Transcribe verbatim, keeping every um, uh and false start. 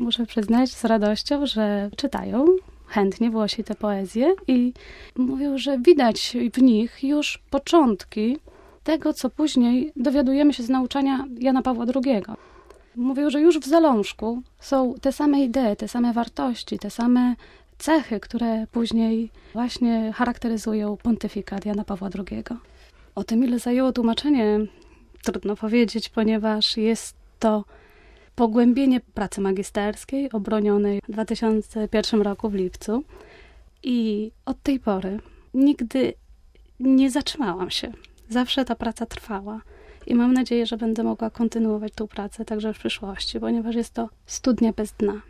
muszę przyznać z radością, że czytają chętnie Włosi te poezje i mówią, że widać w nich już początki tego, co później dowiadujemy się z nauczania Jana Pawła drugiego. Mówią, że już w zalążku są te same idee, te same wartości, te same cechy, które później właśnie charakteryzują pontyfikat Jana Pawła drugiego. O tym, ile zajęło tłumaczenie, trudno powiedzieć, ponieważ jest to pogłębienie pracy magisterskiej obronionej w dwa tysiące pierwszym roku w lipcu i od tej pory nigdy nie zatrzymałam się. Zawsze ta praca trwała i mam nadzieję, że będę mogła kontynuować tą pracę także w przyszłości, ponieważ jest to studnia bez dna.